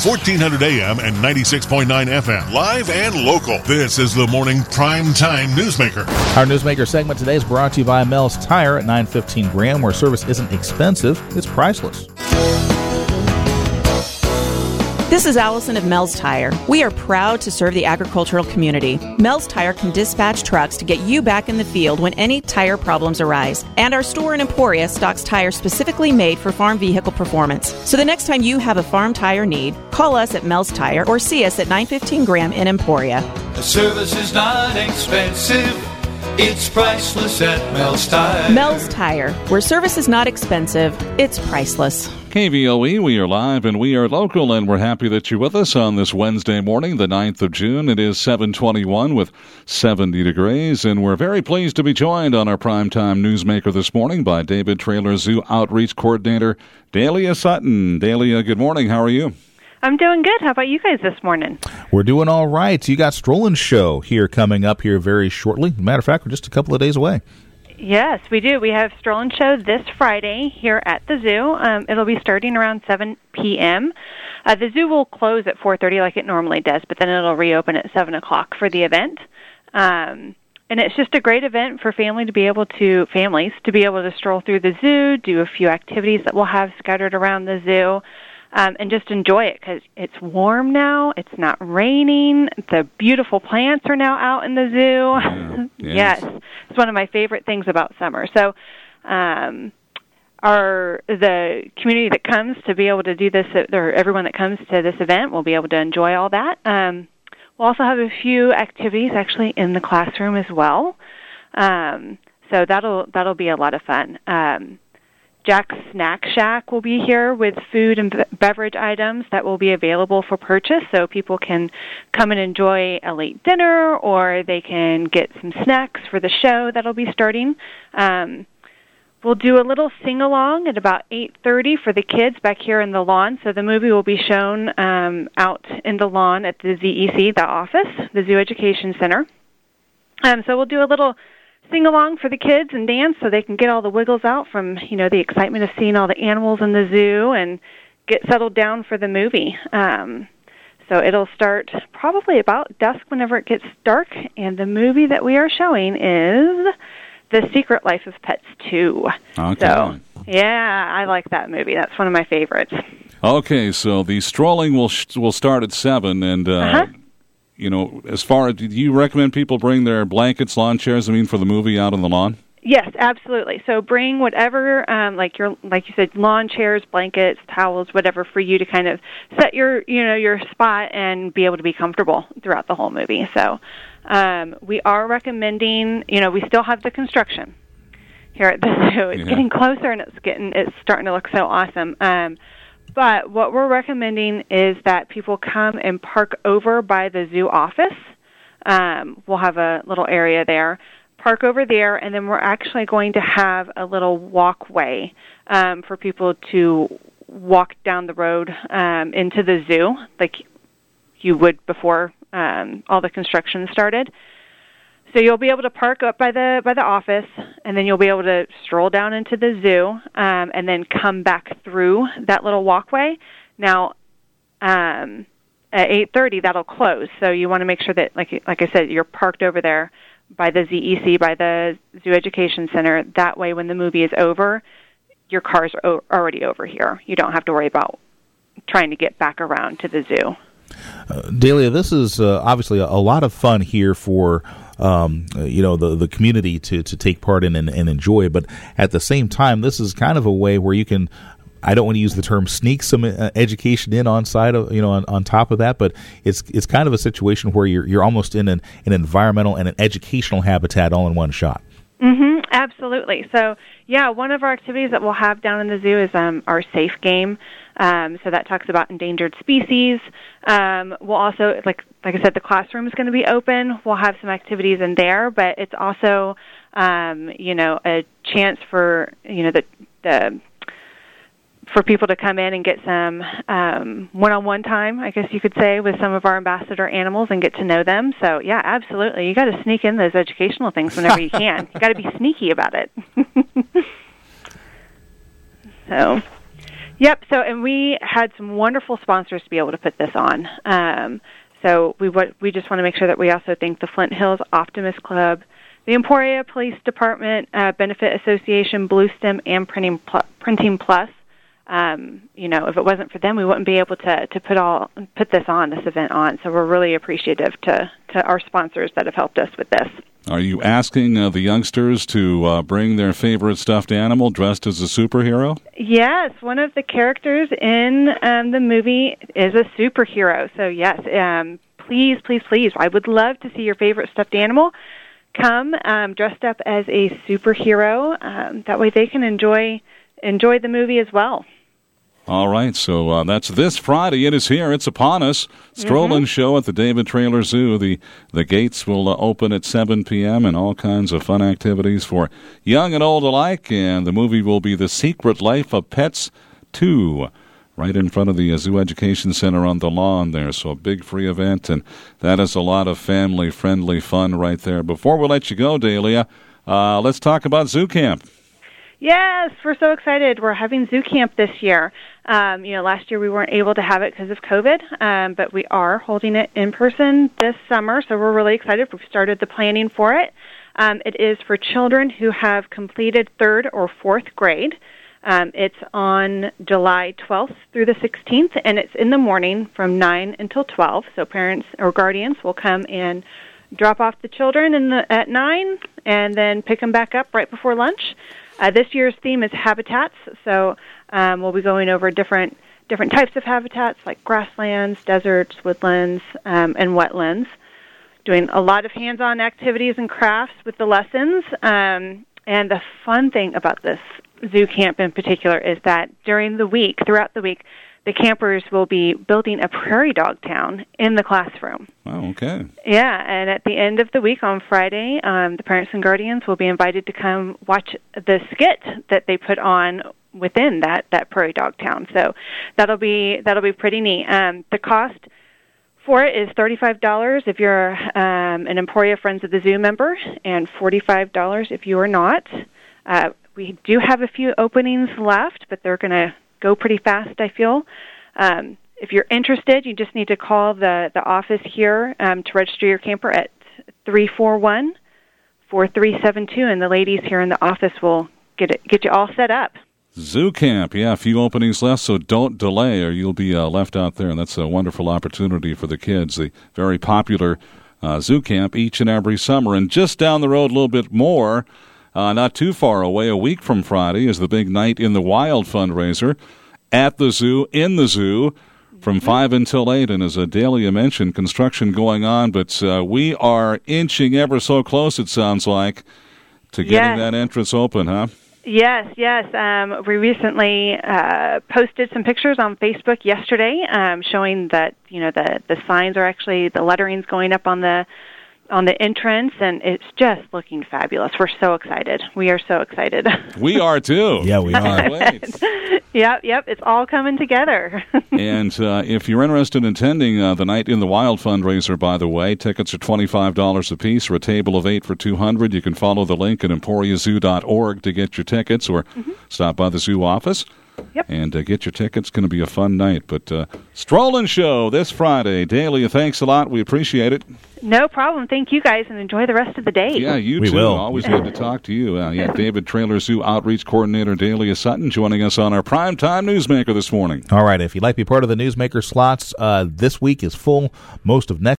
1400 AM and 96.9 FM. Live and local. This is the Morning Prime Time Newsmaker. Our Newsmaker segment today is brought to you by Mel's Tire at 915 Graham, where service isn't expensive, it's priceless. This is Allison of Mel's Tire. We are proud to serve the agricultural community. Mel's Tire can dispatch trucks to get you back in the field when any tire problems arise. And our store in Emporia stocks tires specifically made for farm vehicle performance. So the next time you have a farm tire need, call us at Mel's Tire or see us at 915 Graham in Emporia. The service is not expensive. It's priceless at Mel's Tire. Mel's Tire, where service is not expensive, it's priceless. KVOE, we are live and we are local, and we're happy that you're with us on this Wednesday morning, the 9th of June. It is 7:21 with 70 degrees, and we're very pleased to be joined on our Primetime Newsmaker this morning by David Traylor Zoo Outreach Coordinator Dahlia Sutton. Dahlia, good morning. How are you? I'm doing good. How about you guys this morning? We're doing all right. You got Strollin' Show here coming up here very shortly. Matter of fact, we're just a couple of days away. Yes, we do. We have Strollin' Show this Friday here at the zoo. It'll be starting around 7 p.m. The zoo will close at 4:30 like it normally does, but then it'll reopen at 7 o'clock for the event. And it's just a great event for families to be able to stroll through the zoo, do a few activities that we'll have scattered around the zoo. And just enjoy it because it's warm now. It's not raining. The beautiful plants are now out in the zoo. Yes. Yes, it's one of my favorite things about summer. So, the community that comes to be able to do this, or everyone that comes to this event, will be able to enjoy all that. We'll also have a few activities actually in the classroom as well. So that'll be a lot of fun. Jack's Snack Shack will be here with food and beverage items that will be available for purchase, so people can come and enjoy a late dinner, or they can get some snacks for the show that'll be starting. We'll do a little sing-along at about 8:30 for the kids back here in the lawn. So the movie will be shown out in the lawn at the ZEC, the office, the Zoo Education Center. So we'll do a little sing-along for the kids and dance so they can get all the wiggles out from, the excitement of seeing all the animals in the zoo and get settled down for the movie. So it'll start probably about dusk whenever it gets dark, and the movie that we are showing is The Secret Life of Pets 2. Okay. So, yeah, I like that movie. That's one of my favorites. Okay, so the strolling will start at 7, and as far as, do you recommend people bring their blankets, lawn chairs, for the movie out on the lawn? Yes, absolutely. So bring whatever, like you said, lawn chairs, blankets, towels, whatever, for you to kind of set your spot and be able to be comfortable throughout the whole movie. So we are recommending, we still have the construction here at the zoo. It's getting closer, and it's starting to look so awesome. But what we're recommending is that people come and park over by the zoo office. We'll have a little area there. Park over there, and then we're actually going to have a little walkway for people to walk down the road into the zoo, like you would before all the construction started. So you'll be able to park up by the office, and then you'll be able to stroll down into the zoo, and then come back through that little walkway. Now, at 8:30, that'll close. So you want to make sure that, like I said, you're parked over there by the ZEC, by the Zoo Education Center. That way, when the movie is over, your cars are already over here. You don't have to worry about trying to get back around to the zoo. Dahlia, this is obviously a lot of fun here for the community to take part in and enjoy. But at the same time, this is kind of a way where you can, I don't want to use the term sneak some education in on side of, on top of that, but it's kind of a situation where you're almost in an environmental and an educational habitat all in one shot. Mm-hmm, absolutely. So, yeah, one of our activities that we'll have down in the zoo is our Safe Game. So that talks about endangered species. We'll also, like I said, the classroom is going to be open. We'll have some activities in there, but it's also, a chance for, for people to come in and get some one-on-one time, I guess you could say, with some of our ambassador animals and get to know them. So, yeah, absolutely. You got to sneak in those educational things whenever you can. You got to be sneaky about it. So, Yep. So, and we had some wonderful sponsors to be able to put this on. So we just want to make sure that we also thank the Flint Hills Optimist Club, the Emporia Police Department Benefit Association, Blue Stem, and Printing Plus. If it wasn't for them, we wouldn't be able to put this event on. So we're really appreciative to our sponsors that have helped us with this. Are you asking the youngsters to bring their favorite stuffed animal dressed as a superhero? Yes, one of the characters in the movie is a superhero. So yes, please, please, please, I would love to see your favorite stuffed animal come dressed up as a superhero. That way they can enjoy the movie as well. All right, so that's this Friday. It is here. It's upon us. Stroll-in show at the David Traylor Zoo. The gates will open at 7 p.m. and all kinds of fun activities for young and old alike. And the movie will be The Secret Life of Pets 2, right in front of the Zoo Education Center on the lawn there. So a big free event, and that is a lot of family-friendly fun right there. Before we let you go, Dahlia, let's talk about Zoo Camp. Yes, we're so excited. We're having Zoo Camp this year. Last year we weren't able to have it because of COVID, but we are holding it in person this summer, so we're really excited. We've started the planning for it. It is for children who have completed 3rd or 4th grade. It's on July 12th through the 16th, and it's in the morning from 9 until 12, so parents or guardians will come and drop off the children at 9 and then pick them back up right before lunch. This year's theme is habitats, so we'll be going over different types of habitats like grasslands, deserts, woodlands, and wetlands, doing a lot of hands-on activities and crafts with the lessons. And the fun thing about this Zoo Camp in particular is that throughout the week, the campers will be building a prairie dog town in the classroom. Oh, okay. Yeah, and at the end of the week on Friday, the parents and guardians will be invited to come watch the skit that they put on within that prairie dog town. So that'll be pretty neat. The cost for it is $35 if you're an Emporia Friends of the Zoo member, and $45 if you are not. We do have a few openings left, but they're going to go pretty fast, I feel. If you're interested, you just need to call the office here to register your camper at 341-4372, and the ladies here in the office will get you all set up. Zoo Camp, yeah, a few openings left, so don't delay or you'll be left out there, and that's a wonderful opportunity for the kids. The very popular Zoo Camp each and every summer. And just down the road a little bit more, not too far away, a week from Friday, is the big Night in the Wild fundraiser at the zoo, in the zoo, from 5 until 8. And as Dahlia mentioned, construction going on, but we are inching ever so close, it sounds like, to getting that entrance open, huh? Yes. We recently posted some pictures on Facebook yesterday showing that, the signs are actually, the lettering's going up on the entrance, and it's just looking fabulous. We're so excited. We are so excited. We are, too. Yeah, we are. Yep, it's all coming together. And if you're interested in attending the Night in the Wild fundraiser, by the way, tickets are $25 a piece, or a table of 8 for $200. You can follow the link at emporiazoo.org to get your tickets, or stop by the zoo office. Yep. And get your tickets. It's going to be a fun night. But Stroll-in show this Friday. Dahlia, thanks a lot. We appreciate it. No problem. Thank you, guys, and enjoy the rest of the day. Yeah, you we too. Will. Always good to talk to you. David Traylor Zoo Outreach Coordinator Dahlia Sutton joining us on our Primetime Newsmaker this morning. All right, if you'd like to be part of the Newsmaker slots, this week is full. Most of next